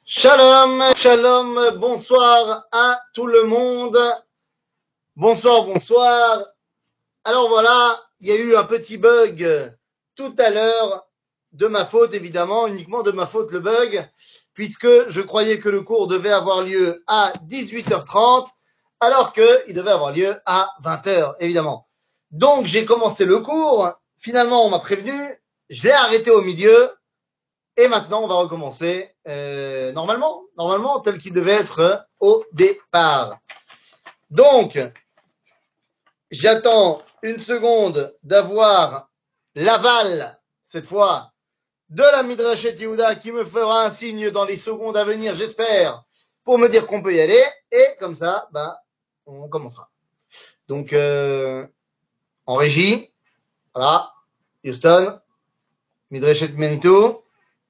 Shalom, shalom, bonsoir à tout le monde. Bonsoir, bonsoir. Alors voilà, il y a eu un petit bug tout à l'heure, de ma faute évidemment, uniquement de ma faute le bug, puisque je croyais que le cours devait avoir lieu à 18h30, alors qu'il devait avoir lieu à 20h, évidemment. Donc j'ai commencé le cours, finalement on m'a prévenu, je l'ai arrêté au milieu, et maintenant, on va recommencer normalement, tel qu'il devait être au départ. Donc, j'attends une seconde d'avoir l'aval, cette fois, de la Midrashet Yehuda qui me fera un signe dans les secondes à venir, j'espère, pour me dire qu'on peut y aller. Et comme ça, on commencera. Donc, en régie, voilà, Houston, Midrashet Manitou.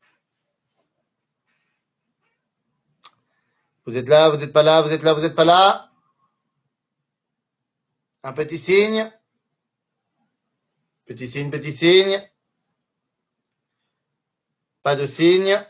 Vous êtes là, vous n'êtes pas là, vous êtes là, vous n'êtes pas là. Un petit signe. Petit signe, petit signe. Pas de signe.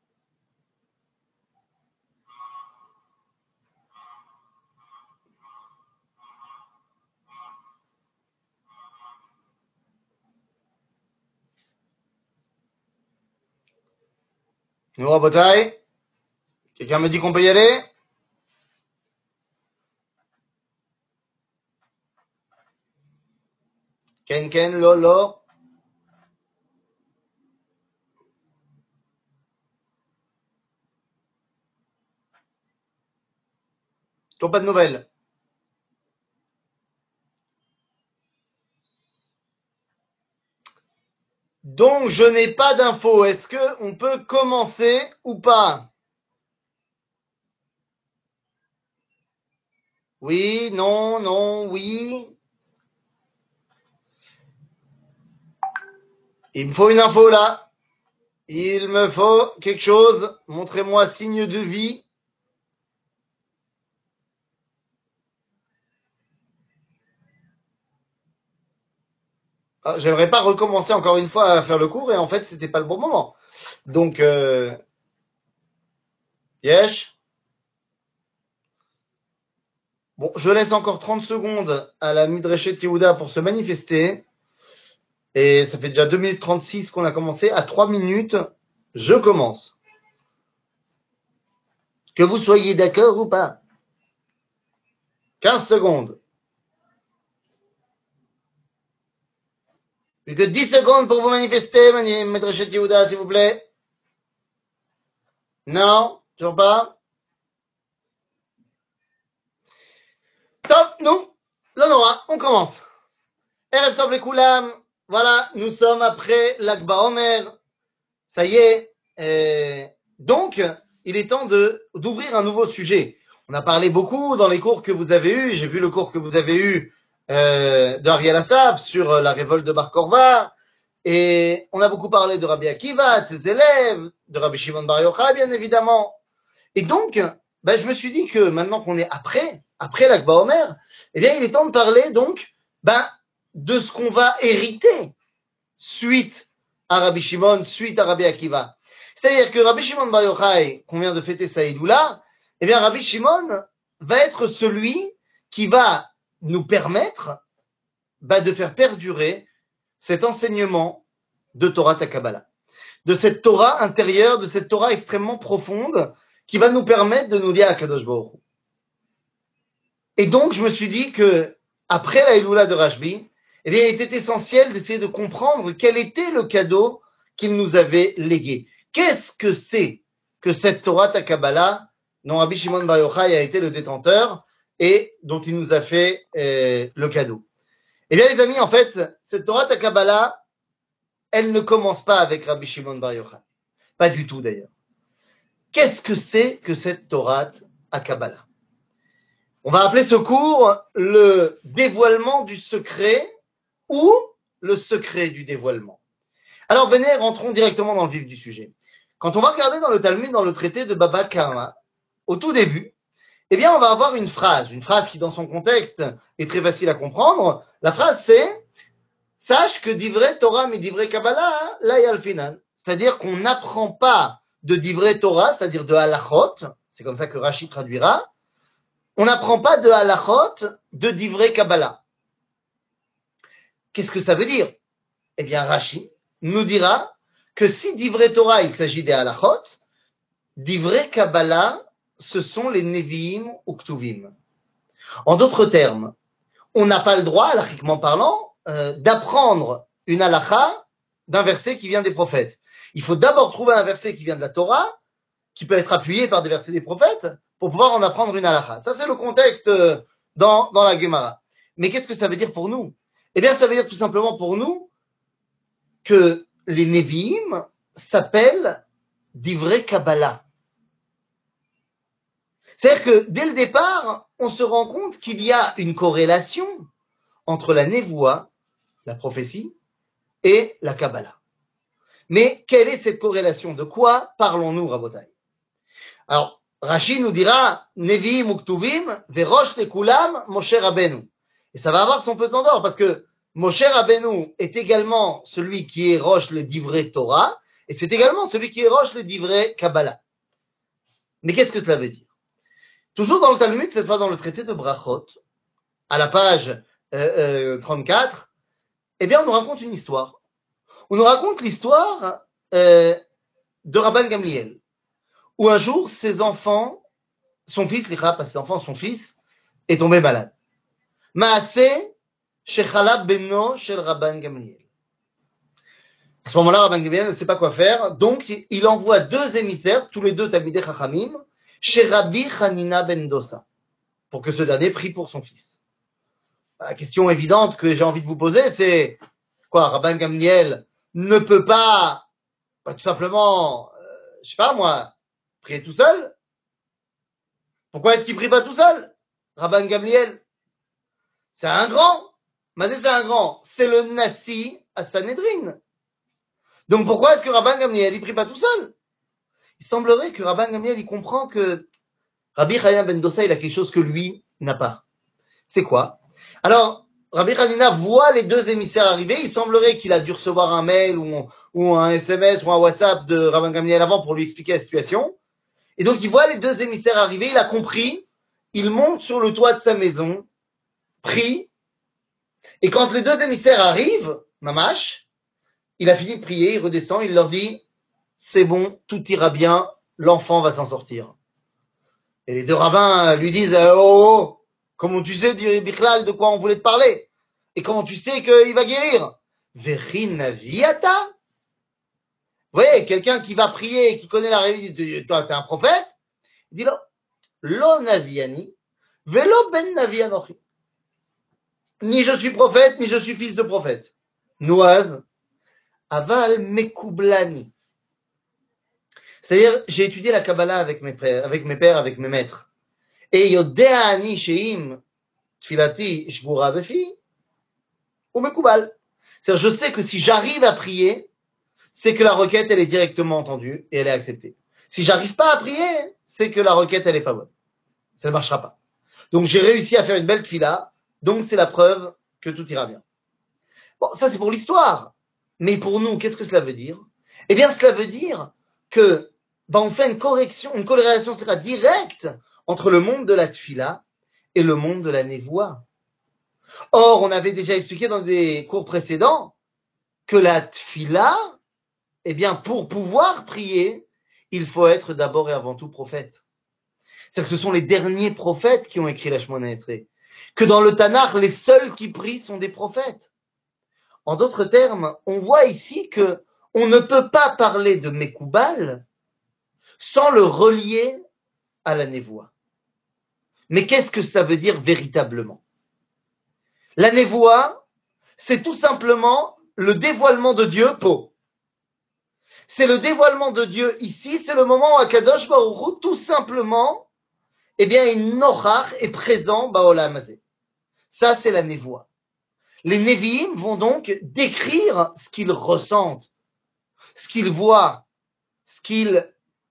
Nous, à bataille. Quelqu'un me dit qu'on peut y aller? Ken, Ken, Lolo. Toujours pas de nouvelles. Donc, je n'ai pas d'infos. Est-ce qu'on peut commencer ou pas? Oui, non, non, oui. Il me faut une info là. Il me faut quelque chose. Montrez-moi signe de vie. Ah, j'aimerais pas recommencer encore une fois à faire le cours et en fait, c'était pas le bon moment. Donc, yes. Bon, je laisse encore 30 secondes à la Midrashet Yehuda pour se manifester. Et ça fait déjà 2 minutes 36 qu'on a commencé. À 3 minutes, je commence. Que vous soyez d'accord ou pas. 15 secondes. Plus que 10 secondes pour vous manifester, Maître Yehuda, s'il vous plaît. Non, toujours pas. Top, nous, l'honneur, on commence. Erev Tov les Koulam. Voilà, nous sommes après l'Akba Omer. Ça y est. Donc, il est temps d'ouvrir un nouveau sujet. On a parlé beaucoup dans les cours que vous avez eus. J'ai vu le cours que vous avez eu d'Ariel Assaf sur la révolte de Bar Korva. Et on a beaucoup parlé de Rabbi Akiva, de ses élèves, de Rabbi Shimon Bar Yochai, bien évidemment. Et donc, je me suis dit que maintenant qu'on est après l'Akba Omer, eh bien, il est temps de parler donc de ce qu'on va hériter suite à Rabbi Shimon, suite à Rabbi Akiva. C'est-à-dire que Rabbi Shimon Bar Yochai, qu'on vient de fêter sa Hiloula, eh bien, Rabbi Shimon va être celui qui va nous permettre de faire perdurer cet enseignement de Torah Takabala, de cette Torah intérieure, de cette Torah extrêmement profonde qui va nous permettre de nous lier à Kadosh Baruch Hu. Et donc, je me suis dit que après la Hiloula de Rashbi, eh bien, il était essentiel d'essayer de comprendre quel était le cadeau qu'il nous avait légué. Qu'est-ce que c'est que cette Torah Takabala dont Rabbi Shimon Bar Yochai a été le détenteur et dont il nous a fait le cadeau? Eh bien, les amis, en fait, cette Torah Takabala, elle ne commence pas avec Rabbi Shimon Bar Yochai. Pas du tout, d'ailleurs. Qu'est-ce que c'est que cette Torah Takabala? On va appeler ce cours le dévoilement du secret ou le secret du dévoilement. Alors, venez, rentrons directement dans le vif du sujet. Quand on va regarder dans le Talmud, dans le traité de Baba Kama, au tout début, eh bien, on va avoir une phrase qui, dans son contexte, est très facile à comprendre. La phrase, c'est « Sache que d'ivrei Torah mais d'ivrei Kabbalah, là, il y a le final ». C'est-à-dire qu'on n'apprend pas de divrei Torah, c'est-à-dire de halachot, c'est comme ça que Rashi traduira, on n'apprend pas de halachot de divrei Kabbalah. Qu'est-ce que ça veut dire? Eh bien, Rashi nous dira que si divrei Torah, il s'agit des halachot, divrei Kabbalah, ce sont les Nevi'im ou Ktuvim. En d'autres termes, on n'a pas le droit, halachiquement parlant, d'apprendre une halakha d'un verset qui vient des prophètes. Il faut d'abord trouver un verset qui vient de la Torah, qui peut être appuyé par des versets des prophètes, pour pouvoir en apprendre une halakha. Ça, c'est le contexte dans la Gemara. Mais qu'est-ce que ça veut dire pour nous? Eh bien, ça veut dire tout simplement pour nous que les Nevi'im s'appellent divrei Kabbalah. C'est-à-dire que dès le départ, on se rend compte qu'il y a une corrélation entre la névoie, la prophétie, et la Kabbalah. Mais quelle est cette corrélation? De quoi parlons-nous, Rabotai? Alors, Rashi nous dira Nevi'im uktuvim verosh lekulam Moshe Rabbeinu. Et ça va avoir son pesant d'or parce que Moshe Rabbeinu est également celui qui est roche le divrei Torah et c'est également celui qui est roche le divrei Kabbalah. Mais qu'est-ce que cela veut dire? Toujours dans le Talmud, cette fois dans le traité de Brachot, à la page 34, eh bien, on nous raconte une histoire. On nous raconte l'histoire de Rabban Gamliel, où un jour, son fils, est tombé malade. Maaseh shechala beno shel Rabban Gamliel. À ce moment-là, Rabban Gamliel ne sait pas quoi faire, donc il envoie deux émissaires, tous les deux Talmidei Chachamim, chez Rabbi Hanina ben Dosa, pour que ce dernier prie pour son fils. La question évidente que j'ai envie de vous poser, c'est quoi, Rabban Gamliel ne peut pas tout simplement, je sais pas moi, prier tout seul? Pourquoi est-ce qu'il prie pas tout seul? Rabban Gamliel, c'est un grand. Mazé, c'est un grand. C'est le Nassi à Sanhedrin. Donc pourquoi est-ce que Rabban Gamliel, il prie pas tout seul? Il semblerait que Rabban Gamliel, il comprend que Rabbi Hanina ben Dosa, il a quelque chose que lui n'a pas. C'est quoi? Alors, Rabbi Hanina voit les deux émissaires arriver. Il semblerait qu'il a dû recevoir un mail ou un SMS ou un WhatsApp de Rabban Gamliel avant pour lui expliquer la situation. Et donc, il voit les deux émissaires arriver. Il a compris. Il monte sur le toit de sa maison, prie. Et quand les deux émissaires arrivent, Mamash, il a fini de prier, il redescend, il leur dit « C'est bon, tout ira bien, l'enfant va s'en sortir. » Et les deux rabbins lui disent « Oh, oh, comment tu sais, Bichlal, de quoi on voulait te parler? Et comment tu sais qu'il va guérir? Verin viata ?» Vous voyez, quelqu'un qui va prier, qui connaît la réalité, toi, t'es un prophète, il dit « Lo naviani, velo ben navianochi. » Ni je suis prophète, ni je suis fils de prophète. Noaz, aval mekoublani. C'est-à-dire, j'ai étudié la Kabbalah avec mes pères, avec mes maîtres. Et yodeani sheim tfilati shbura befi ou mekoubal. C'est-à-dire, je sais que si j'arrive à prier, c'est que la requête, elle est directement entendue et elle est acceptée. Si j'arrive pas à prier, c'est que la requête, elle est pas bonne. Ça ne marchera pas. Donc, j'ai réussi à faire une belle tfila, donc c'est la preuve que tout ira bien. Bon, ça, c'est pour l'histoire. Mais pour nous, qu'est-ce que cela veut dire? Eh bien, cela veut dire que on fait une corrélation sera directe entre le monde de la tfila et le monde de la névoie. Or, on avait déjà expliqué dans des cours précédents que la tfila, eh bien, pour pouvoir prier, il faut être d'abord et avant tout prophète. C'est-à-dire que ce sont les derniers prophètes qui ont écrit la Shemona Esrei. Que dans le Tanakh, les seuls qui prient sont des prophètes. En d'autres termes, on voit ici que on ne peut pas parler de Mekoubal sans le relier à la névoie. Mais qu'est-ce que ça veut dire véritablement? La névoie, c'est tout simplement le dévoilement de Dieu po. C'est le dévoilement de Dieu ici, c'est le moment où Akadosh Baruch Hu, tout simplement, eh bien, une nochach est présent ba'olam hazeh. Ça, c'est la névoie. Les Nevi'im vont donc décrire ce qu'ils ressentent, ce qu'ils voient, ce qu'ils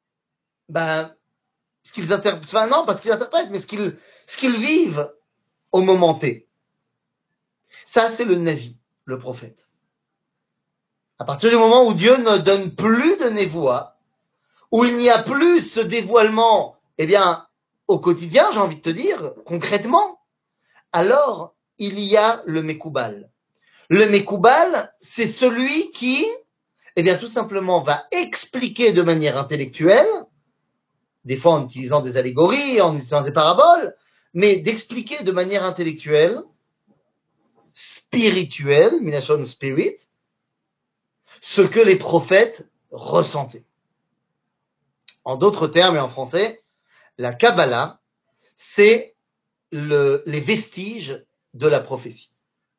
interprètent, enfin non, pas ce qu'ils interprètent, mais ce qu'ils vivent au moment T. Ça, c'est le Navi, le prophète. À partir du moment où Dieu ne donne plus de névoie, où il n'y a plus ce dévoilement, eh bien, au quotidien, j'ai envie de te dire, concrètement, alors il y a le Mekoubal. Le Mekoubal, c'est celui qui, eh bien, tout simplement, va expliquer de manière intellectuelle, des fois en utilisant des allégories, en utilisant des paraboles, mais d'expliquer de manière intellectuelle, spirituelle, Minashon Spirit, ce que les prophètes ressentaient. En d'autres termes et en français, la Kabbalah, c'est les vestiges de la prophétie.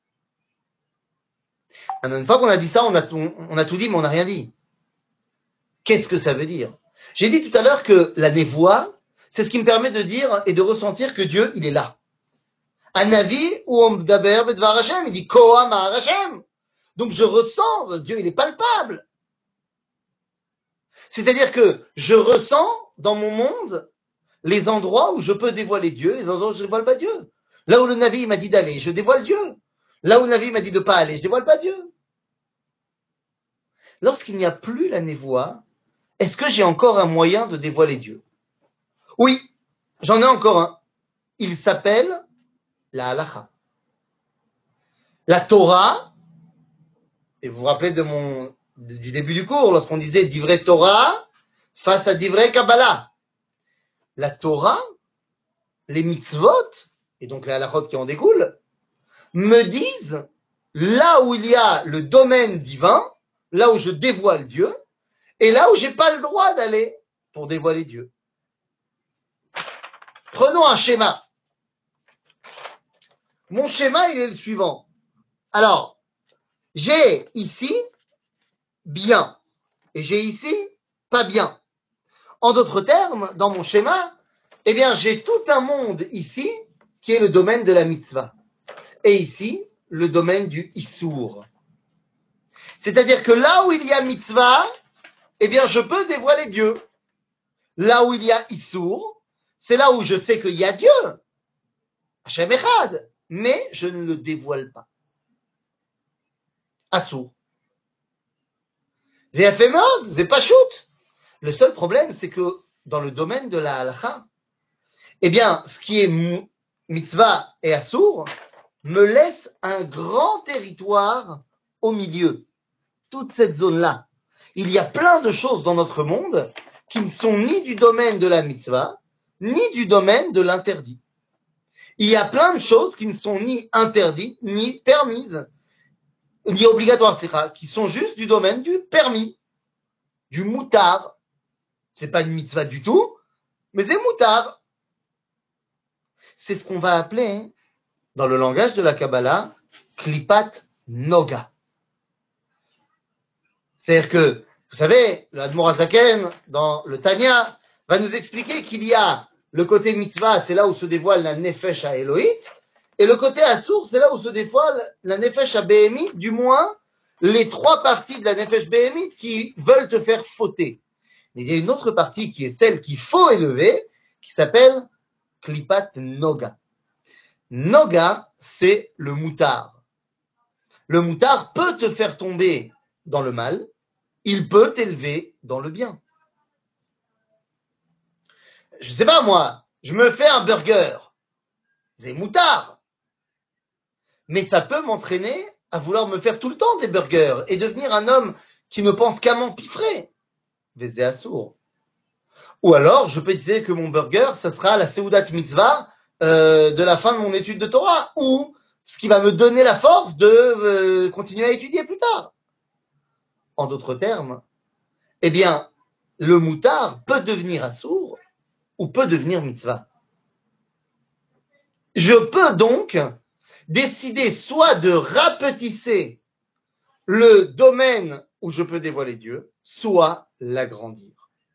Une fois qu'on a dit ça, on a tout dit, mais on n'a rien dit. Qu'est-ce que ça veut dire? J'ai dit tout à l'heure que la névoie, c'est ce qui me permet de dire et de ressentir que Dieu, il est là. Un avis où on daber bedvar Hashem, il dit Koha ma'ar Hashem. Donc je ressens, Dieu, il est palpable. C'est-à-dire que je ressens dans mon monde les endroits où je peux dévoiler Dieu, les endroits où je ne dévoile pas Dieu. Là où le Navi m'a dit d'aller, je dévoile Dieu. Là où le Navi m'a dit de ne pas aller, je dévoile pas Dieu. Lorsqu'il n'y a plus la névoie, est-ce que j'ai encore un moyen de dévoiler Dieu? Oui, j'en ai encore un. Il s'appelle la halacha. La Torah, et vous vous rappelez du début du cours, lorsqu'on disait divrei Torah face à divrei Kabbalah. La Torah, les mitzvot, et donc les halachot qui en découlent, me disent là où il y a le domaine divin, là où je dévoile Dieu, et là où j'ai pas le droit d'aller pour dévoiler Dieu. Prenons un schéma. Mon schéma, il est le suivant. Alors, j'ai ici bien, et j'ai ici pas bien. En d'autres termes, dans mon schéma, eh bien, j'ai tout un monde ici qui est le domaine de la mitzvah. Et ici, le domaine du issour. C'est-à-dire que là où il y a mitzvah, eh bien, je peux dévoiler Dieu. Là où il y a issour, c'est là où je sais qu'il y a Dieu, Hashem Echad, mais je ne le dévoile pas. Assour. C'est fait mode, c'est pas shoot. Le seul problème, c'est que dans le domaine de la halakha, eh bien, ce qui est mitzvah et assour me laisse un grand territoire au milieu. Toute cette zone-là. Il y a plein de choses dans notre monde qui ne sont ni du domaine de la mitzvah, ni du domaine de l'interdit. Il y a plein de choses qui ne sont ni interdites, ni permises, ni obligatoires, qui sont juste du domaine du permis, du moutard. C'est pas une mitzvah du tout, mais c'est moutard. C'est ce qu'on va appeler, dans le langage de la Kabbalah, klipat noga. C'est-à-dire que, vous savez, l'Admor Hazaken, dans le Tanya, va nous expliquer qu'il y a le côté mitzvah, c'est là où se dévoile la nefesh à Elohit, et le côté assour, c'est là où se dévoile la nefesh à Béhémit, du moins les trois parties de la nefesh Béhémit qui veulent te faire fauter. Mais il y a une autre partie qui est celle qu'il faut élever, qui s'appelle Klipat Noga. Noga, c'est le moutard. Le moutard peut te faire tomber dans le mal, il peut t'élever dans le bien. Je sais pas moi, je me fais un burger, c'est moutard, mais ça peut m'entraîner à vouloir me faire tout le temps des burgers et devenir un homme qui ne pense qu'à m'empiffrer, c'est assourd. Ou alors, je peux dire que mon burger, ça sera la Seudat Mitzvah de la fin de mon étude de Torah, ou ce qui va me donner la force de continuer à étudier plus tard. En d'autres termes, eh bien, le moutard peut devenir assourd ou peut devenir mitzvah. Je peux donc décider soit de rapetisser le domaine où je peux dévoiler Dieu, soit l'agrandir.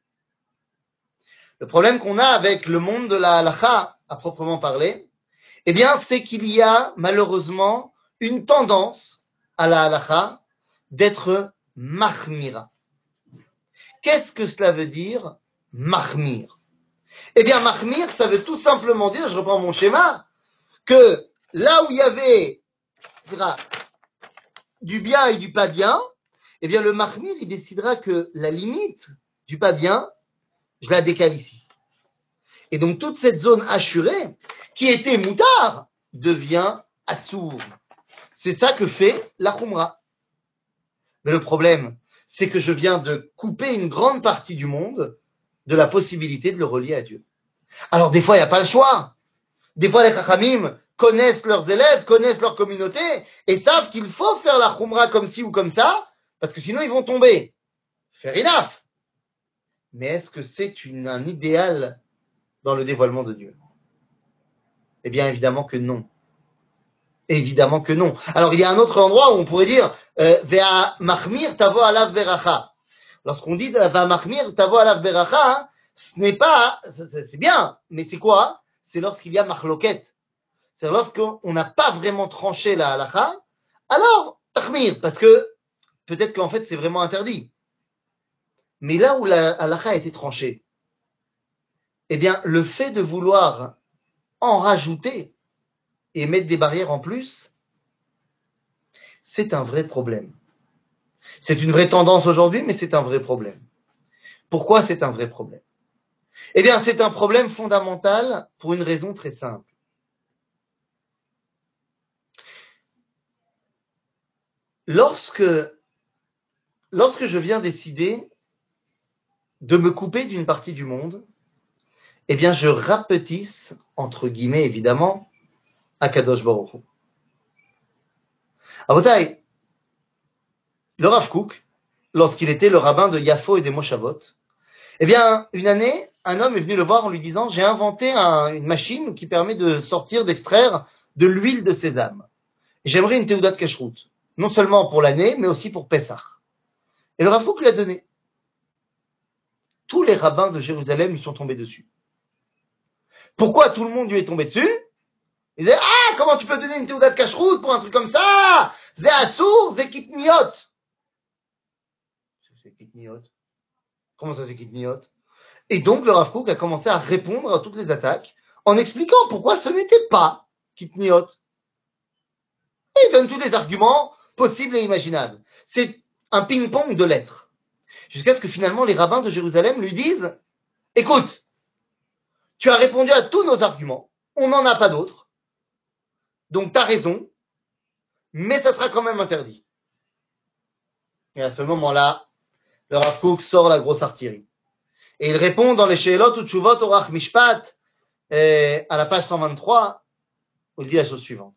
Le problème qu'on a avec le monde de la halakha, à proprement parler, eh bien, c'est qu'il y a malheureusement une tendance à la halakha d'être mahmira. Qu'est-ce que cela veut dire, mahmir? Eh bien, mahmir, ça veut tout simplement dire, je reprends mon schéma, que là où il y avait du bien et du pas bien, eh bien, le mahmir, il décidera que la limite du pas bien, je la décale ici. Et donc toute cette zone assurée, qui était moutard, devient assour. C'est ça que fait la khumra. Mais le problème, c'est que je viens de couper une grande partie du monde de la possibilité de le relier à Dieu. Alors des fois, il n'y a pas le choix. Des fois, les chachamim connaissent leurs élèves, connaissent leur communauté et savent qu'il faut faire la khumra comme ci ou comme ça, parce que sinon ils vont tomber. Fair enough. Mais est-ce que c'est un idéal dans le dévoilement de Dieu? Eh bien, évidemment que non. Évidemment que non. Alors, il y a un autre endroit où on pourrait dire Vea machmir tavo alav beracha. Lorsqu'on dit Va machmir tavo alav beracha, ce n'est pas, c'est bien, mais c'est quoi? C'est lorsqu'il y a machloket. C'est lorsqu'on n'a pas vraiment tranché la halacha, alors tachmir, parce que peut-être qu'en fait c'est vraiment interdit. Mais là où la halacha a été tranchée, eh bien, le fait de vouloir en rajouter et mettre des barrières en plus, c'est un vrai problème. C'est une vraie tendance aujourd'hui, mais c'est un vrai problème. Pourquoi c'est un vrai problème? Eh bien, c'est un problème fondamental pour une raison très simple. Lorsque je viens décider de me couper d'une partie du monde, eh bien, je rapetisse, entre guillemets, évidemment, Akadosh Baruch Hu. Abotai, le Rav Kook, lorsqu'il était le rabbin de Yafo et des Moshavot, eh bien, une année, un homme est venu le voir en lui disant « J'ai inventé une machine qui permet de sortir, d'extraire de l'huile de sésame. J'aimerais une Teudat Kashrut, non seulement pour l'année, mais aussi pour Pessah. » Et le Rav Kook l'a donné. Tous les rabbins de Jérusalem lui sont tombés dessus. Pourquoi tout le monde lui est tombé dessus? Il disait, ah, comment tu peux donner une théoudat de cacheroute pour un truc comme ça? C'est assour, c'est kitniot. C'est kitniot. Comment ça, c'est kitniot? Et donc, le Rav Kook a commencé à répondre à toutes les attaques en expliquant pourquoi ce n'était pas kitniot. Et il donne tous les arguments possibles et imaginables. C'est un ping-pong de lettres. Jusqu'à ce que finalement, les rabbins de Jérusalem lui disent, écoute, tu as répondu à tous nos arguments, on n'en a pas d'autres, donc tu as raison, mais ça sera quand même interdit. Et à ce moment-là, le Rav Kook sort la grosse artillerie. Et il répond dans les Sheelot ou Tshuvot Orach Mishpat, à la page 123, où il dit la chose suivante.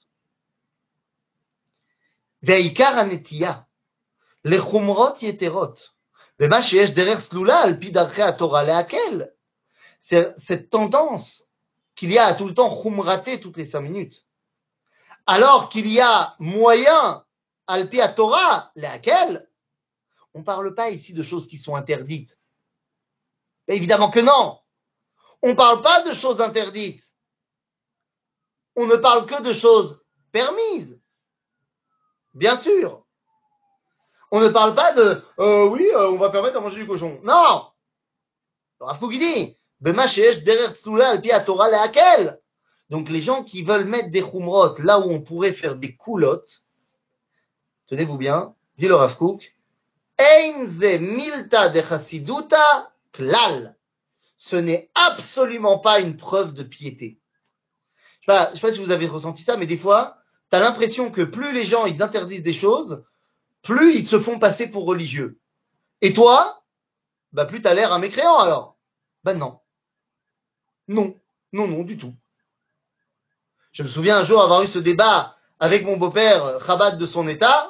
Ve'ikar הנטייה לחומרות יתרות, ומה שיש דרך סלולה על פי דרכי התורה להקל. C'est cette tendance qu'il y a à tout le temps khumrater toutes les 5 minutes. Alors qu'il y a moyen, al pi Torah, laquelle, on ne parle pas ici de choses qui sont interdites. Mais évidemment que non. On ne parle pas de choses interdites. On ne parle que de choses permises. Bien sûr. On ne parle pas de oui, on va permettre de manger du cochon. Non. Rav Kook dit Bema sheyesh derer tzlula al pi Torah lehakel. Donc les gens qui veulent mettre des khumrot là où on pourrait faire des coulottes, tenez-vous bien, dit le Rav Kook, ein ze milta de chassiduta klal. Ce n'est absolument pas une preuve de piété. Je sais pas si vous avez ressenti ça, mais des fois, tu as l'impression que plus les gens ils interdisent des choses, plus ils se font passer pour religieux. Et toi, bah plus tu as l'air un mécréant alors. Ben non. Non. Non, non, du tout. Je me souviens un jour avoir eu ce débat avec mon beau-père, Chabad de son état,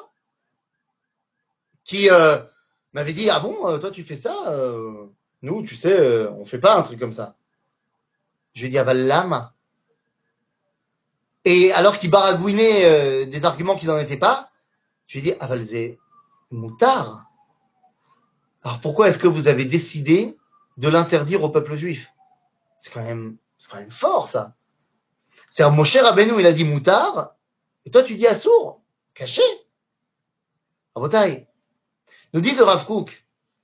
qui m'avait dit, ah bon, toi tu fais ça nous, tu sais, on fait pas un truc comme ça. Je lui ai dit, aval lama. Et alors qu'il baragouinait des arguments qui n'en étaient pas, je lui ai dit, aval zé moutard. Alors pourquoi est-ce que vous avez décidé de l'interdire au peuple juif? C'est quand même fort, ça. C'est un Moshe Rabbeinu, il a dit moutard, et toi tu dis assour, caché. Rabotai, nous dit le Rav Kook,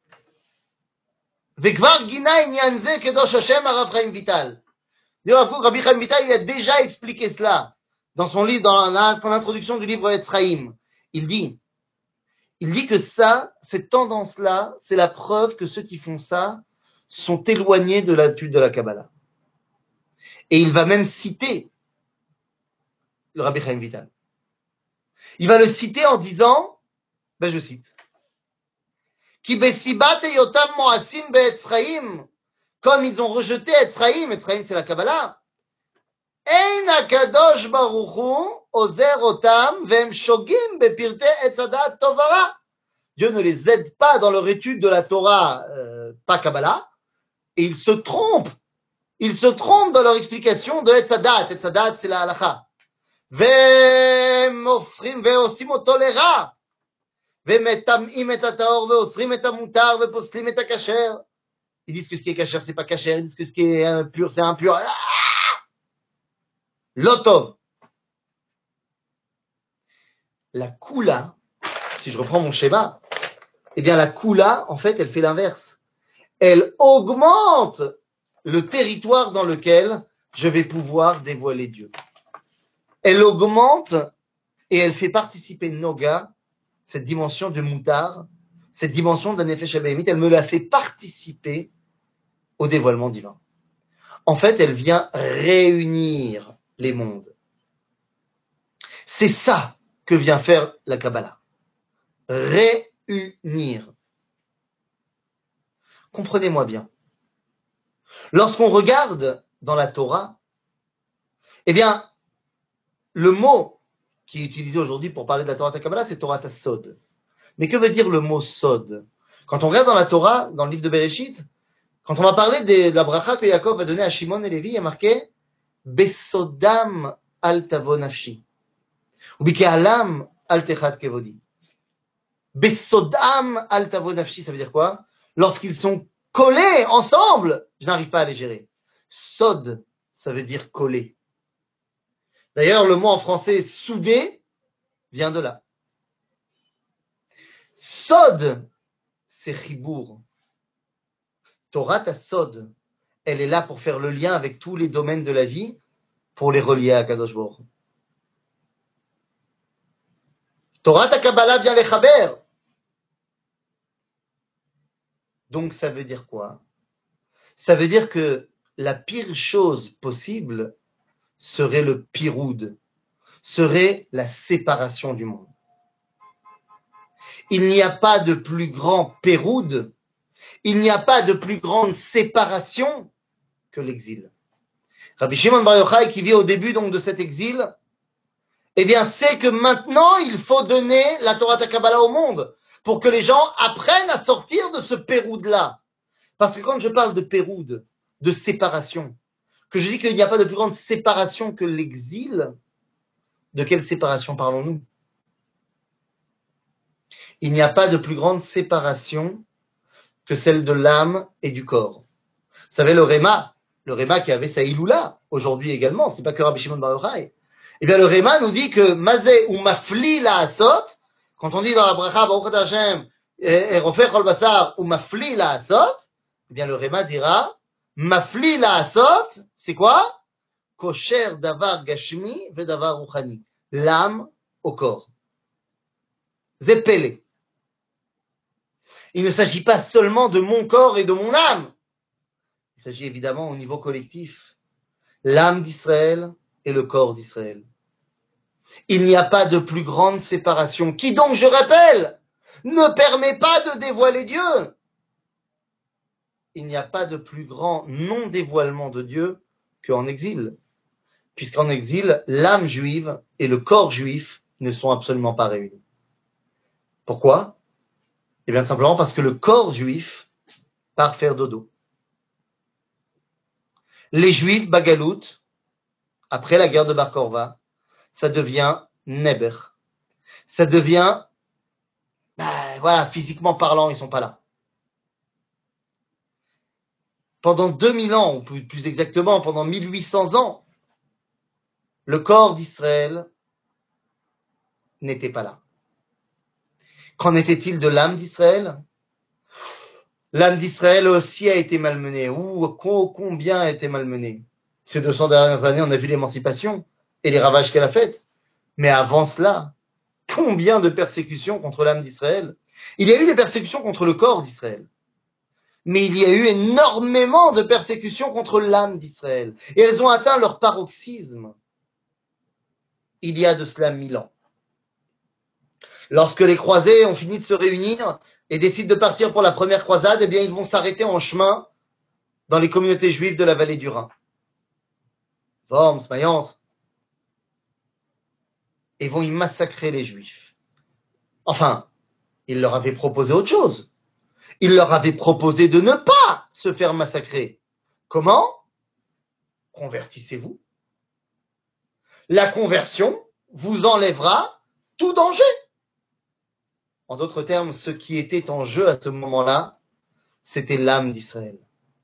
Vekvar gina inyan ze kedosh Hashem à Rav Chaim Vital. Le Rav Kook, Rabbi Chaim Vital, il a déjà expliqué cela dans son livre, dans l'introduction du livre Etzraïm. Il dit que ça, cette tendance-là, c'est la preuve que ceux qui font ça sont éloignés de l'étude de la Kabbalah. Et il va même citer le Rabbi Chaim Vital. Il va le citer en disant, je cite, Ki besibat yotam moasim be'etzraim, comme ils ont rejeté Etzraim c'est la Kabbalah, Ein HaKadosh Baruch Hu ozer otam ve'em shogim bepirte etz hadat tov hara. Dieu ne les aide pas dans leur étude de la Torah, pas Kabbalah, et ils se trompent. Ils se trompent dans leur explication de etz hadat. Etz hadat, c'est la halacha. Ve'em ofrim ve'osim oto lera. Ve'metamim et hataor ve'osrim et hamutar ve'poslim et hakasher. Ils disent que ce qui est kasher, c'est pas kasher. Ils disent que ce qui est impur, c'est impur. Lotov. La Kula, si je reprends mon schéma, eh bien la Kula, en fait, elle fait l'inverse. Elle augmente le territoire dans lequel je vais pouvoir dévoiler Dieu. Elle augmente et elle fait participer Noga, cette dimension de Moutar, cette dimension d'un Nefesh Abémite, elle me la fait participer au dévoilement divin. En fait, elle vient réunir les mondes. C'est ça que vient faire la Kabbalah. Réunir. Comprenez-moi bien. Lorsqu'on regarde dans la Torah, eh bien, le mot qui est utilisé aujourd'hui pour parler de la Torah Kabbalah, c'est Torah Sod. Mais que veut dire le mot Sod? Quand on regarde dans la Torah, dans le livre de Bereshit, quand on va parler de la bracha que Yaakov va donner à Shimon et Lévi, il y a marqué Besodam al tavo nafshi. Ou Bikealam al techad kevodi. Besodam al tavo nafshi, ça veut dire quoi? Lorsqu'ils sont collés ensemble, je n'arrive pas à les gérer. Sod, ça veut dire coller. D'ailleurs, le mot en français soudé vient de là. Sod, c'est chibour. Torah Sod, elle est là pour faire le lien avec tous les domaines de la vie, pour les relier à Kadosh Baruch Hu. Torah Kabbalah vient les chaber. Donc ça veut dire quoi? Ça veut dire que la pire chose possible serait le piroud, serait la séparation du monde. Il n'y a pas de plus grand péroud, il n'y a pas de plus grande séparation que l'exil. Rabbi Shimon Bar Yochai, qui vit au début donc de cet exil, eh bien, sait que maintenant, il faut donner la Torah Kabbalah au monde pour que les gens apprennent à sortir de ce péroud-là. Parce que quand je parle de péroud, de séparation, que je dis qu'il n'y a pas de plus grande séparation que l'exil, de quelle séparation parlons-nous? Il n'y a pas de plus grande séparation que celle de l'âme et du corps. Vous savez, le Réma qui avait sa Iloula, aujourd'hui également, c'est pas que Rabbi Shimon Bar Yochai. Eh bien, le Réma nous dit que Mazé ou Mafli la Asot, quand on dit dans la bracha, Baruch Hashem, et Rofer Chol Basar ou Mafli la Asot, eh bien, le Réma dira, Mafli la Asot, c'est quoi? Kosher davar gashmi ve davar ruchani. L'âme au corps. Zepele. Il ne s'agit pas seulement de mon corps et de mon âme. Il s'agit évidemment au niveau collectif. L'âme d'Israël et le corps d'Israël. Il n'y a pas de plus grande séparation qui donc, je rappelle, ne permet pas de dévoiler Dieu. Il n'y a pas de plus grand non-dévoilement de Dieu qu'en exil. Puisqu'en exil, l'âme juive et le corps juif ne sont absolument pas réunis. Pourquoi? Eh bien, simplement parce que le corps juif part faire dodo. Les juifs bagalout, après la guerre de Bar Korva, ça devient Neber. Ça devient, voilà, physiquement parlant, ils sont pas là. Pendant 2000 ans, ou plus exactement, pendant 1800 ans, le corps d'Israël n'était pas là. Qu'en était-il de l'âme d'Israël? L'âme d'Israël aussi a été malmenée. Combien a été malmenée? Ces 200 dernières années, on a vu l'émancipation et les ravages qu'elle a faits. Mais avant cela, combien de persécutions contre l'âme d'Israël? Il y a eu des persécutions contre le corps d'Israël. mais il y a eu énormément de persécutions contre l'âme d'Israël. Et elles ont atteint leur paroxysme il y a de cela 1000 ans. Lorsque les croisés ont fini de se réunir et décident de partir pour la première croisade, eh bien, ils vont s'arrêter en chemin dans les communautés juives de la vallée du Rhin. Worms, Mayence. Et vont y massacrer les juifs. Enfin, ils leur avaient proposé autre chose. Ils leur avaient proposé de ne pas se faire massacrer. Comment? Convertissez-vous. La conversion vous enlèvera tout danger. En d'autres termes, ce qui était en jeu à ce moment-là, c'était l'âme d'Israël.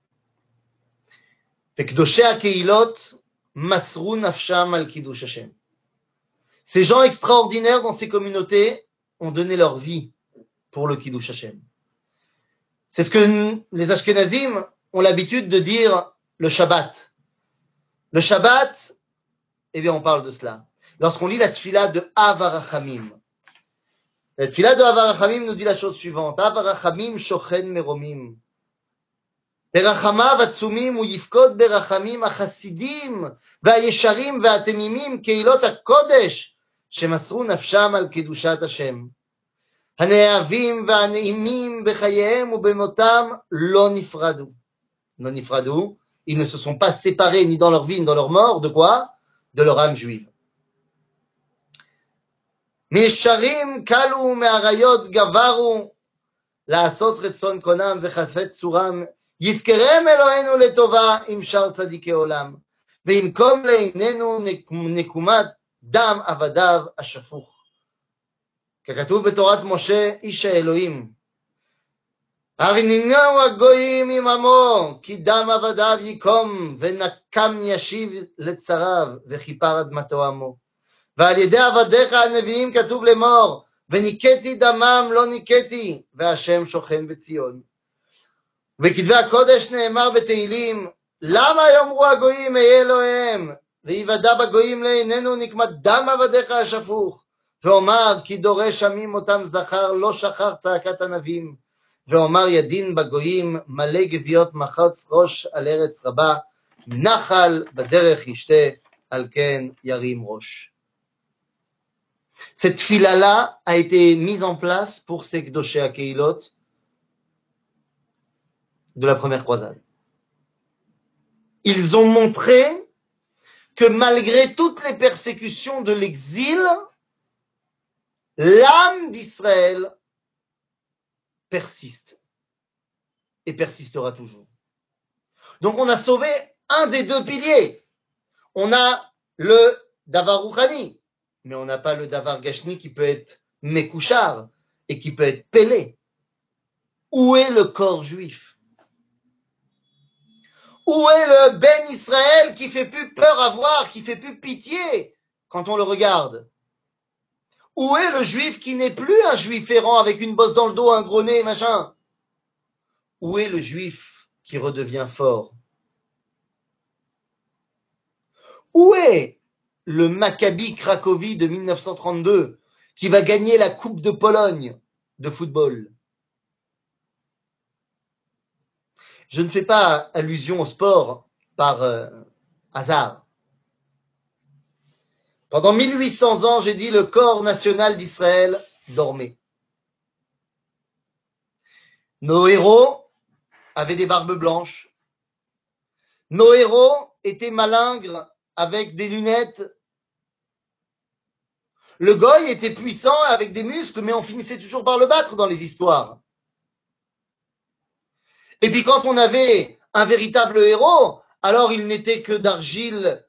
Fekdoshé Keilot Masrou Nafsham al Kiddush Hashem. Ces gens extraordinaires dans ces communautés ont donné leur vie pour le Kiddush Hashem. C'est ce que les Ashkenazim ont l'habitude de dire le Shabbat. Le Shabbat, eh bien, on parle de cela. Lorsqu'on lit la tfila de Avarachamim, la tfila de Avarachamim nous dit la chose suivante. Avarachamim shochen meromim. ברחמיו עצומים הוא יפקוד ברחמים החסידים והישרים והתמימים קהילות הקודש שמסרו נפשם על קדושת השם. הנאהבים והנעימים בחייהם ובמותם לא נפרדו. לא נפרדו, ils ne se sont pas séparés ni dans leur vie ni dans leur mort, de quoi? De leur âme juive. מישרים קלו ומאריות גברו לעשות רצון קונם וחסד צורם יזכרם אלוהינו לטובה עם שאר צדיקי עולם וינקום לעינינו נקומת דם עבדיו השפוך. ככתוב בתורת משה איש האלוהים הרננו הגויים עם עמו כי דם עבדיו יקום ונקם ישיב לצריו וכיפר אדמתו עמו ועל ידי עבדיך הנביאים כתוב לאמור וניקתי דמם לא ניקתי והשם שוכן בציון. וכתבי הקודש נאמר בתהילים למה יאמרו הגויים אהיה אלוהיהם ויוודע בגויים לעינינו נקמת דם עבדיך השפוך ואומר כי דורש עמים אותם זכר לא שכח צעקת הנביאים ואומר ידין בגויים מלא גוויות מחץ ראש על ארץ רבה נחל בדרך ישתה על כן ירים ראש. Cette fila-là a été mise en place pour ces Kdoshé Keilot de la première croisade. Ils ont montré que malgré toutes les persécutions de l'exil, l'âme d'Israël persiste et persistera toujours. Donc on a sauvé un des deux piliers. On a le Davar Rouhani, mais on n'a pas le Davar Gashni qui peut être Mekouchar et qui peut être Pélé. Où est le corps juif? Où est le Ben Israël qui fait plus peur à voir, qui fait plus pitié quand on le regarde? Où est le juif qui n'est plus un juif errant avec une bosse dans le dos, un gros nez, machin? Où est le juif qui redevient fort? Où est le Maccabi Cracovie de 1932 qui va gagner la Coupe de Pologne de football? Je ne fais pas allusion au sport par hasard. Pendant 1800 ans, j'ai dit le corps national d'Israël dormait. Nos héros avaient des barbes blanches. Nos héros étaient malingres avec des lunettes. Le goy était puissant avec des muscles, mais on finissait toujours par le battre dans les histoires. Et puis quand on avait un véritable héros, alors il n'était que d'argile.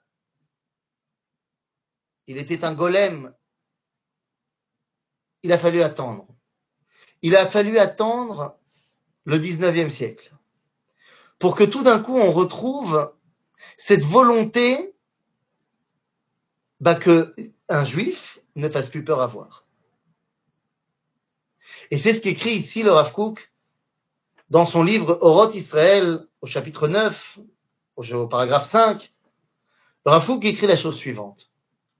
Il était un golem. Il a fallu attendre. Il a fallu attendre le 19e siècle pour que tout d'un coup on retrouve cette volonté que un juif ne fasse plus peur à voir. Et c'est ce qu'écrit ici le Rav Kook dans son livre Oroth Israël au chapitre 9, au paragraphe 5. Le Rav Kook écrit la chose suivante.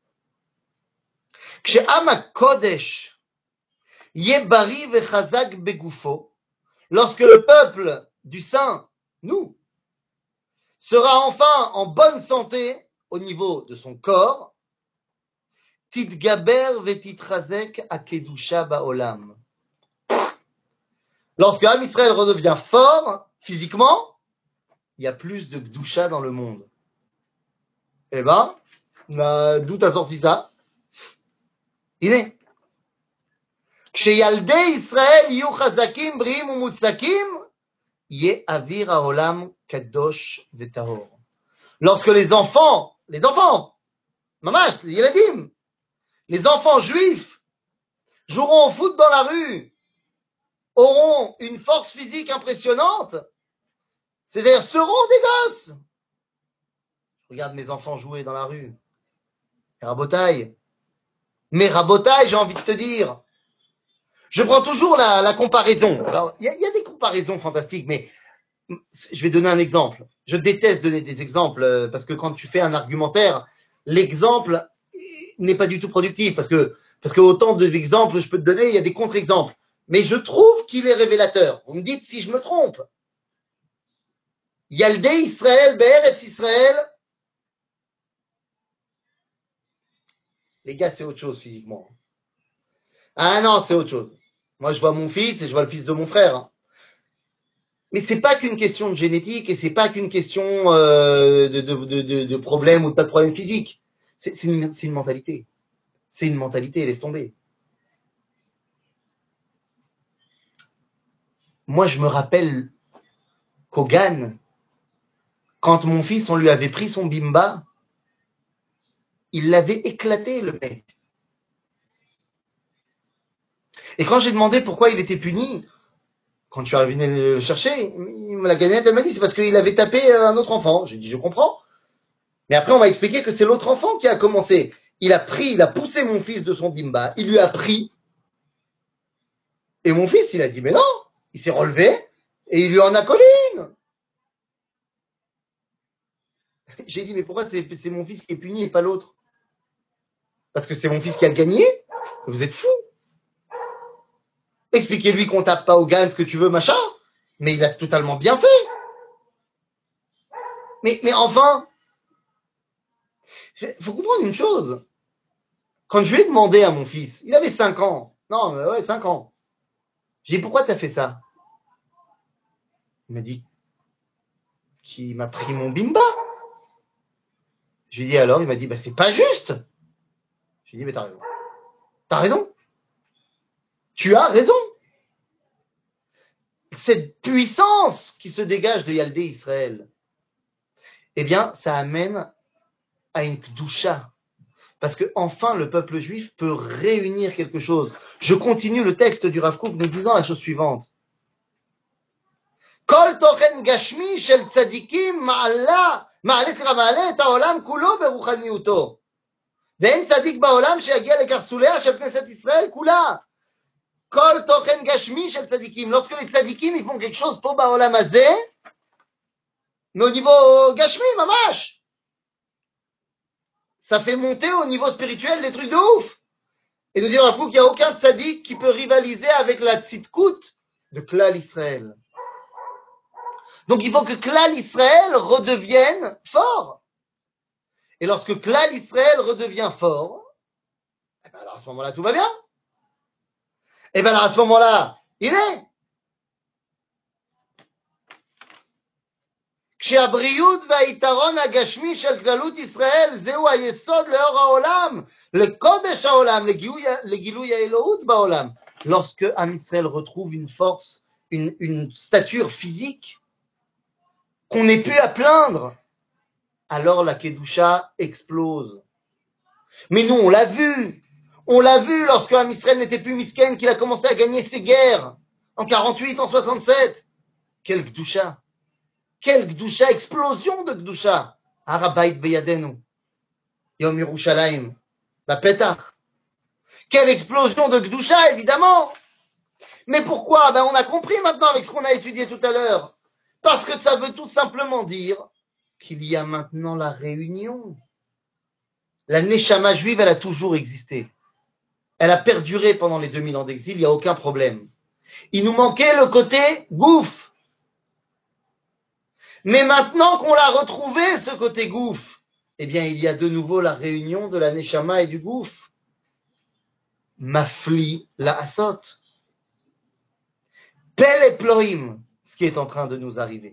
Kshe'am HaKodesh yeh bari vechazak begufo, lorsque le peuple du sein, nous, sera enfin en bonne santé au niveau de son corps, titgaber vetitrazek akedusha baolam. Lorsque Am Israël redevient fort physiquement, il y a plus de Gdusha dans le monde. Eh ben, d'où t'as sorti ça? הנה. כשילדי ישראל יהיו חזקים, בריאים ומוצקים, יהיה אוויר העולם קדוש וטהור. Lorsque les enfants, mamash, les ילדים, les enfants juifs joueront au foot dans la rue, auront une force physique impressionnante, c'est-à-dire seront des gosses. Je regarde mes enfants jouer dans la rue. Rabotaille. Mais Rabotaille, j'ai envie de te dire, je prends toujours la comparaison. Alors, il y a des comparaisons fantastiques, mais je vais donner un exemple. Je déteste donner des exemples parce que quand tu fais un argumentaire, l'exemple n'est pas du tout productif parce que autant d'exemples je peux te donner, il y a des contre-exemples. Mais je trouve qu'il est révélateur. Vous me dites si je me trompe. Yaldé Israël, Be'eretz Israël. Les gars, c'est autre chose physiquement. Ah non, c'est autre chose. Moi, je vois mon fils et je vois le fils de mon frère. Mais c'est pas qu'une question de génétique et c'est pas qu'une question de problème ou de pas de problème physique. C'est une mentalité. C'est une mentalité, laisse tomber. Moi, je me rappelle qu'Hogan, quand mon fils, on lui avait pris son bimba, il l'avait éclaté, le mec. Et quand j'ai demandé pourquoi il était puni, quand je suis arrivé le chercher, la gagnante, elle m'a dit, c'est parce qu'il avait tapé un autre enfant. J'ai dit, je comprends. Mais après, on m'a expliqué que c'est l'autre enfant qui a commencé. Il a poussé mon fils de son bimba, il lui a pris, et mon fils, il a dit, mais non, il s'est relevé, et il lui en a collé une. J'ai dit, mais pourquoi c'est mon fils qui est puni et pas l'autre? Parce que c'est mon fils qui a gagné? Vous êtes fou. Expliquez-lui qu'on tape pas au gars, ce que tu veux, machin. Mais il a totalement bien fait. Mais enfin, faut comprendre une chose. Quand je lui ai demandé à mon fils, il avait 5 ans. Non, mais ouais, 5 ans. J'ai dit, pourquoi t'as fait ça? Il m'a dit qu'il m'a pris mon bimba. Je lui ai dit alors, il m'a dit, bah c'est pas juste. Je lui ai dit, mais t'as raison. T'as raison. Tu as raison. Cette puissance qui se dégage de Yaldé Israël, eh bien, ça amène à une kdusha. Parce que enfin, le peuple juif peut réunir quelque chose. Je continue le texte du Rav Kook nous disant la chose suivante. Kol tochen gashmi shel tzadikim מעלה את העולם כולו ברוחניותו. ואין צדיק בעולם שיגיע לקרסוליה של כנסת ישראל כולה. כל תוכן גשמי של צדיקים. Lorsque les tzadikim ils font quelque chose פה בעולם הזה, mais au niveau gashmi, mamash, ça fait monter au niveau spirituel des trucs de ouf. Et nous dire à fou qu'il n'y a aucun tzadik qui peut rivaliser avec la tzidkout de Klal Israël. Donc il faut que Klal Israël redevienne fort. Et lorsque Klal Israël redevient fort, eh ben alors à ce moment-là, tout va bien. Et bien alors à ce moment-là, il est. כשהבריאות והיתרון הגשמי של כללות ישראל זהו היסוד לאור העולם, לקודש העולם, לגילוי האלוהות בעולם. Lorsque Am Israël retrouve une force, une stature physique qu'on n'est plus à plaindre, alors la Kedusha explose. Mais nous, on l'a vu lorsque Am Israël n'était plus misken, qu'il a commencé à gagner ses guerres, en 48, en 67. Quelle Kedusha! Quelle Gdusha, explosion de Gdusha. Harabait Beyadenu. Yom Yerushalayim. La Petach. Quelle explosion de Gdusha, évidemment. Mais pourquoi? Ben, on a compris maintenant avec ce qu'on a étudié tout à l'heure. Parce que ça veut tout simplement dire qu'il y a maintenant la réunion. La Neshama juive, elle a toujours existé. Elle a perduré pendant les 2000 ans d'exil, il n'y a aucun problème. Il nous manquait le côté gouf. Mais maintenant qu'on l'a retrouvé, ce côté gouffre, eh bien, il y a de nouveau la réunion de la Neshama et du gouffre. Mafli la Asot. Pel et Ploïm, ce qui est en train de nous arriver.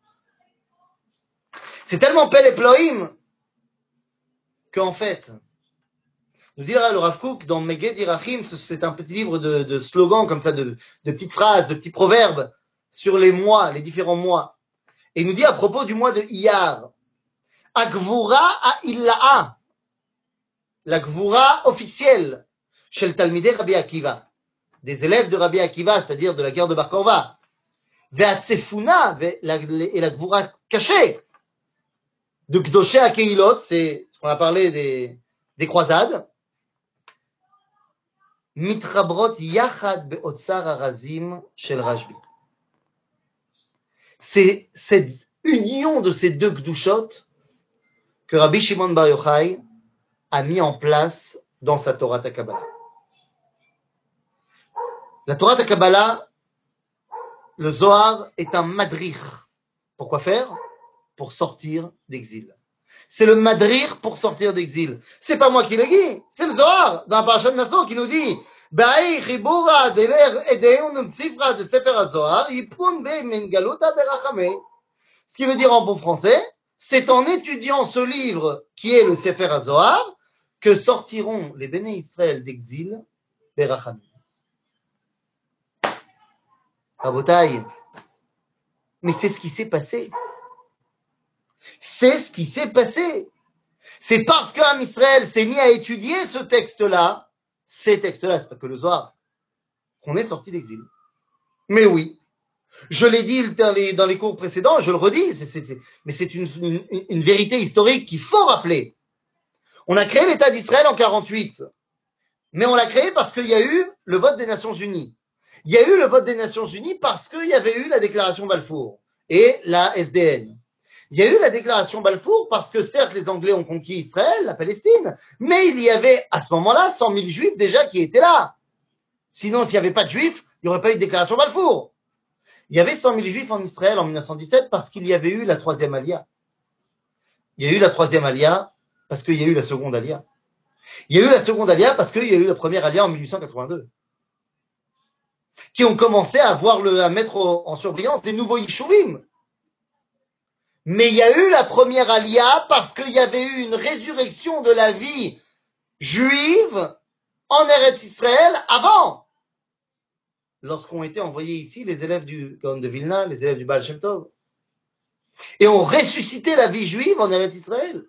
C'est tellement Pel et Ploïm qu'en fait, nous dira le Rav Kook dans Meged Irachim, c'est un petit livre de slogans comme ça, de petites phrases, de petits proverbes sur les mois, les différents mois. Et il nous dit à propos du mois de Iyar, Agvura a Illa'a, la Gvura officielle, chez le Talmidei Rabbi Akiva, des élèves de Rabbi Akiva, c'est-à-dire de la guerre de Bar Korva, Ve'atsefuna, et la Gvura cachée, de Gdoshe Akeilot, c'est ce qu'on a parlé des croisades, Mitrabrot Yachad Be'otsar Arazim Shel Rajbi. C'est cette union de ces deux Gdushot que Rabbi Shimon Bar Yochai a mis en place dans sa Torah Kabbalah. La Torah Kabbalah, le Zohar est un madrich. Pourquoi faire? Pour sortir d'exil. C'est le madrich pour sortir d'exil. C'est pas moi qui le dis, c'est le Zohar dans la Parashat Naso qui nous dit Ba'ai chibura deler edeun tzifra de Sefer HaZohar yipun be min galuta berachamei. Ce qui veut dire en bon français, c'est en étudiant ce livre qui est le Sefer HaZohar que sortiront les Béné Israël d'exil berachamei. Rabotai, mais c'est ce qui s'est passé. C'est ce qui s'est passé. C'est parce qu'un Israël s'est mis à étudier ce texte-là, ces textes-là, c'est pas que le Zohar, qu'on est sorti d'exil. Mais oui, je l'ai dit dans les cours précédents, je le redis, mais c'est une vérité historique qu'il faut rappeler. On a créé l'État d'Israël en 48, mais on l'a créé parce qu'il y a eu le vote des Nations Unies. Il y a eu le vote des Nations Unies parce qu'il y avait eu la déclaration Balfour et la SDN. Il y a eu la déclaration Balfour parce que certes les Anglais ont conquis Israël, la Palestine, mais il y avait à ce moment-là 100 000 Juifs déjà qui étaient là. Sinon, s'il n'y avait pas de Juifs, il n'y aurait pas eu de déclaration Balfour. Il y avait 100 000 Juifs en Israël en 1917 parce qu'il y avait eu la troisième Aliyah. Il y a eu la troisième Aliyah parce qu'il y a eu la seconde Aliyah. Il y a eu la seconde Aliyah parce qu'il y a eu la première Aliyah en 1882. Qui ont commencé à mettre en surbrillance des nouveaux Yishurim. Mais il y a eu la première Aliyah parce qu'il y avait eu une résurrection de la vie juive en Eretz Israël avant. Lorsqu'ont été envoyés ici les élèves du Gaon de Vilna, les élèves du Baal Shem Tov. Et ont ressuscité la vie juive en Eretz Israël.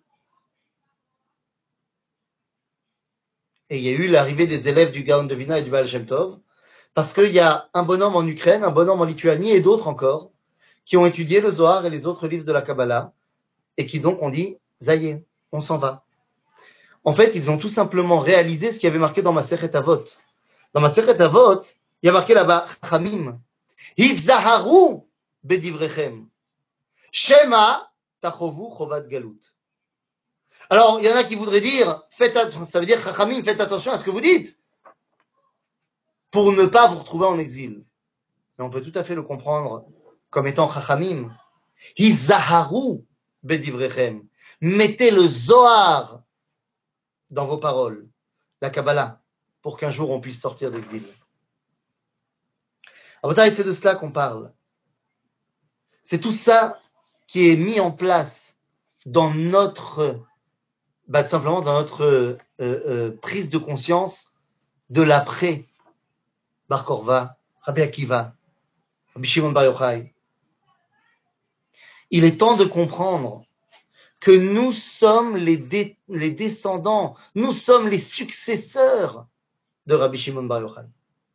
Et il y a eu l'arrivée des élèves du Gaon de Vilna et du Baal Shem Tov parce qu'il y a un bonhomme en Ukraine, un bonhomme en Lituanie et d'autres encore qui ont étudié le Zohar et les autres livres de la Kabbalah et qui donc ont dit Zaye, on s'en va. En fait, ils ont tout simplement réalisé ce qui avait marqué dans Masechet Avot. Dans Masechet Avot, il y a marqué là-bas Chamim. Hizaharu bedivrechem. Shema tachovu chovat galut. Alors, il y en a qui voudraient dire, ça veut dire Chachamim, faites attention à ce que vous dites pour ne pas vous retrouver en exil. Mais on peut tout à fait le comprendre comme étant Chachamim. Hizaharu bedivrechem. Mettez le Zohar dans vos paroles, la Kabbalah, pour qu'un jour on puisse sortir d'exil. C'est de cela qu'on parle. C'est tout ça qui est mis en place dans notre, simplement dans notre prise de conscience de l'après Bar Korva, Rabbi Akiva, Rabbi Shimon Bar Yochai. Il est temps de comprendre que nous sommes les descendants, nous sommes les successeurs de Rabbi Shimon Bar Yochai.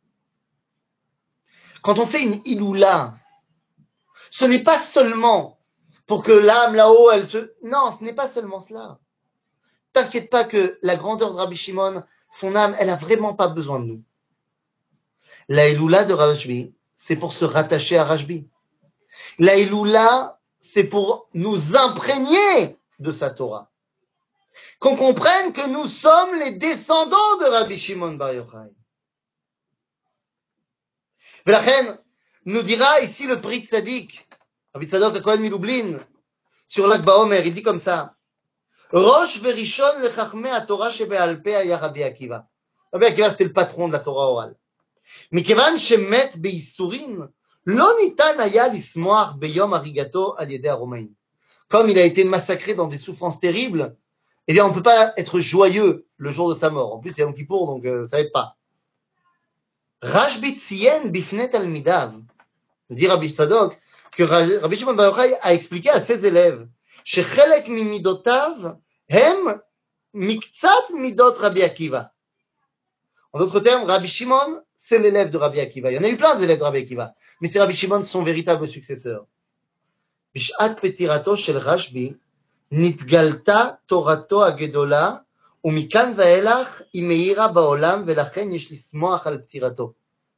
Quand on fait une Iloula, ce n'est pas seulement pour que l'âme là-haut, elle se... Non, ce n'est pas seulement cela. T'inquiète pas que la grandeur de Rabbi Shimon, son âme, elle a vraiment pas besoin de nous. La Iloula de Rajbi, c'est pour se rattacher à Rajbi. La Iloula, c'est pour nous imprégner de sa Torah. Qu'on comprenne que nous sommes les descendants de Rabbi Shimon Bar Yochai. V'lachen, nous dira ici le prix Tzadik, Rabbi Tzadok HaKohen Milublin, sur l'Ag Baomer, il dit comme ça, Rosh Verishon lechachmei HaTorah shebe'al peh haya Rabbi Akiva. Rabbi Akiva, c'était le patron de la Torah orale. מכיוון שמת בייסורים, לא ניתן היה לשמוח ביום הריגתו על ידי הרומאים. Comme il a été massacré dans des souffrances terribles, eh bien, on ne peut pas être joyeux le jour de sa mort. En plus, c'est Yom Kippour, donc ça n'aide pas. Rashbi tzien bifnei talmidav, dit Rabbi Tzadok, que Rabbi Shimon bar Yochai a expliqué à ses élèves, שחלק ממידותיו הם מקצת מידות רבי עקיבא. En d'autres termes, Rabbi Shimon, c'est l'élève de Rabbi Akiva. Il y en a eu plein d'élèves de Rabbi Akiva, mais c'est Rabbi Shimon son véritable successeur. בשעת פטירתו של רשב"י, נתגלתה תורתו הגדולה, ומכאן ואילך היא מאירה בעולם, ולכן יש לשמוח על פטירתו.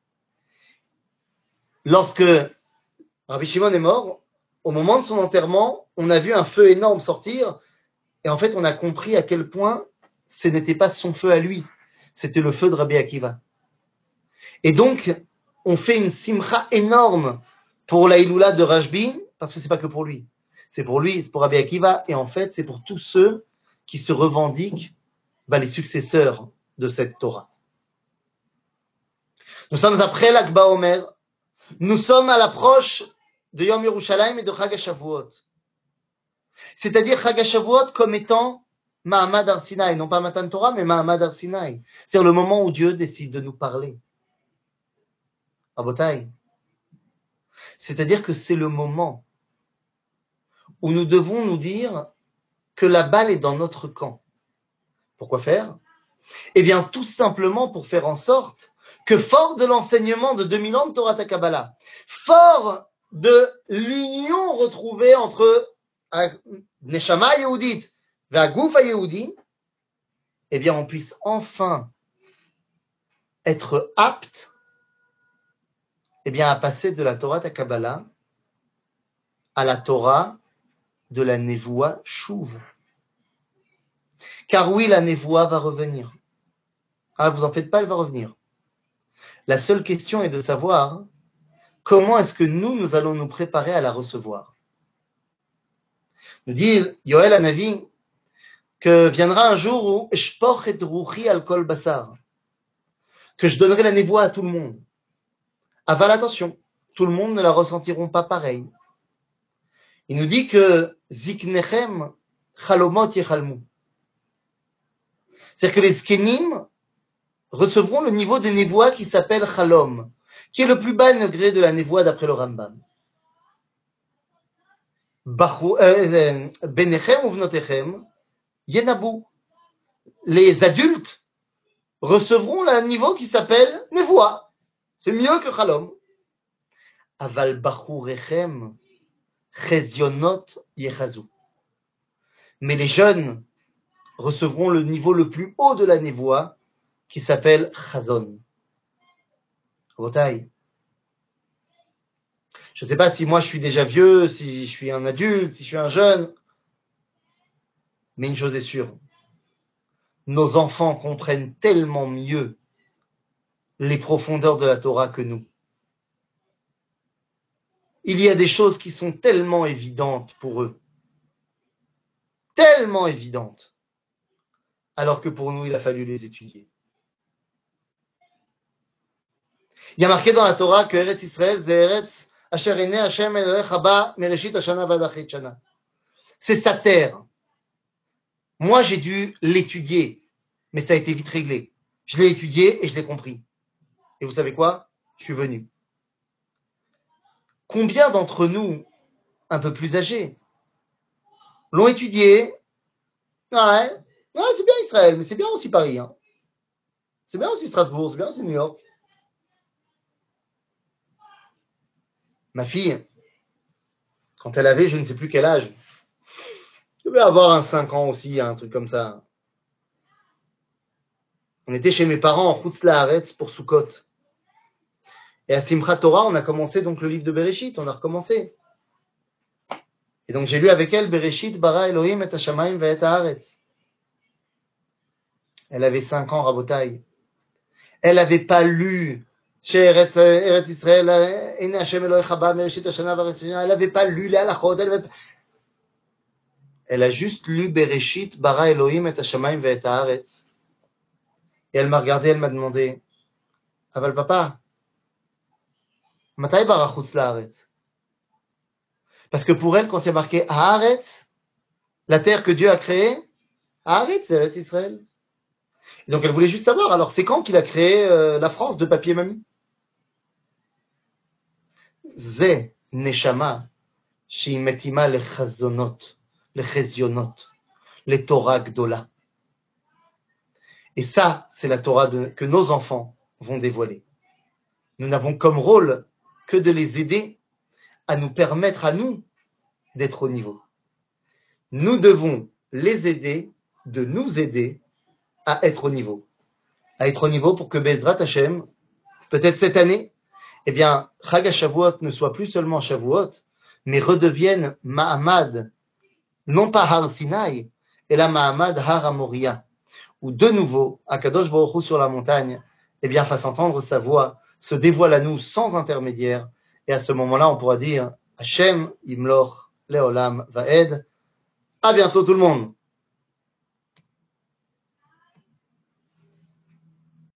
Lorsque Rabbi Shimon est mort, au moment de son enterrement, on a vu un feu énorme sortir, et en fait, on a compris à quel point ce n'était pas son feu à lui, c'était le feu de Rabbi Akiva. Et donc, on fait une simcha énorme pour la Iloula de Rashbi, parce que c'est pas que pour lui. C'est pour lui, c'est pour Rabbi Akiva, et en fait, c'est pour tous ceux qui se revendiquent les successeurs de cette Torah. Nous sommes après l'Akba Omer, nous sommes à l'approche de Yom Yerushalayim et de Chag HaShavuot. C'est-à-dire Chag HaShavuot comme étant Mahamad Har Sinai, non pas Matan Torah, mais Mahamad Har Sinai. C'est le moment où Dieu décide de nous parler. Rabotai. C'est-à-dire que c'est le moment où nous devons nous dire que la balle est dans notre camp. Pourquoi faire? Eh bien, tout simplement pour faire en sorte que, fort de l'enseignement de 2000 ans de Torah Kabbalah, fort de l'union retrouvée entre Neshama Yehudit et Agoufa Yehudi, eh bien, on puisse enfin être apte à passer de la Torah Kabbalah à la Torah de la Nevoua Shuv. Car oui, la Nevoua va revenir. Ah, vous en faites pas, elle va revenir. La seule question est de savoir comment est-ce que nous allons nous préparer à la recevoir. Nous dit Yoel Hanavi que viendra un jour où Eshpoch et Ruchi al kol basar, que je donnerai la névoie à tout le monde. Aval, attention, tout le monde ne la ressentiront pas pareil. Il nous dit que Ziknechem chalomot yechalmu. C'est-à-dire que les skenim recevront le niveau de névoie qui s'appelle chalom, qui est le plus bas degré de la névoie d'après le Rambam. Benechem uvnotechem yenabu. Les adultes recevront un niveau qui s'appelle névoie. C'est mieux que chalom. Aval bachurechem chezionot yechazu. Mais les jeunes recevront le niveau le plus haut de la névoie qui s'appelle chazon. Rotaï. Je ne sais pas si moi je suis déjà vieux, si je suis un adulte, si je suis un jeune, mais une chose est sûre, nos enfants comprennent tellement mieux les profondeurs de la Torah que nous. Il y a des choses qui sont tellement évidentes pour eux, tellement évidentes, alors que pour nous, il a fallu les étudier. Il y a marqué dans la Torah que Eretz Israël, c'est Eretz Asher Enei Hashem Elohech Haba Mereshit HashanaVad Achrit Shana. C'est sa terre. Moi, j'ai dû l'étudier, mais ça a été vite réglé. Je l'ai étudié et je l'ai compris. Et vous savez quoi? Je suis venu. Combien d'entre nous, un peu plus âgés, l'ont étudié? Ouais, c'est bien Israël, mais c'est bien aussi Paris. Hein. C'est bien aussi Strasbourg, c'est bien aussi New York. Ma fille, quand elle avait je ne sais plus quel âge, je devais avoir un 5 ans aussi, un truc comme ça. On était chez mes parents en Chutz Laaretz pour Sukkot. Et à Simchat Torah, on a commencé donc le livre de Bereshit, on a recommencé. Et donc j'ai lu avec elle Bereshit bara Elohim et hashamayim ve'et haaretz. Elle avait 5 ans, Rabotai. Elle n'avait pas lu Eretz Israël, Ene Hashem Elohecha ba mereshit hashana v'areshit hashana. Elle n'avait pas lu les halachot, elle a juste lu Bereshit bara Elohim et hashamayim ve'et haaretz. Et elle m'a regardé, elle m'a demandé, Aval papa, matai bara chutz la'aretz? Parce que pour elle, quand il y a marqué haaretz, la terre que Dieu a créée, haaretz, c'est Eretz Israël. Et donc elle voulait juste savoir, alors c'est quand qu'il a créé la France de papier mamie? Ze neshama שהיא מתאימה לחזונות, לחזיונות, לתורה גדולה. Et ça, c'est la Torah que nos enfants vont dévoiler. Nous n'avons comme rôle que de les aider à nous permettre à nous d'être au niveau. Nous devons les aider de nous aider à être au niveau. À être au niveau pour que Bezrat Hashem, peut-être cette année, eh bien, Chag HaShavuot ne soit plus seulement Shavuot, mais redevienne Mahamad, non pas Har Sinai, et la Mahamad Har Amoria, où de nouveau, Akadosh Baruch Hu sur la montagne, eh bien, fasse entendre sa voix, se dévoile à nous sans intermédiaire, et à ce moment-là, on pourra dire Hashem Imloch Leolam Vaed. À bientôt tout le monde.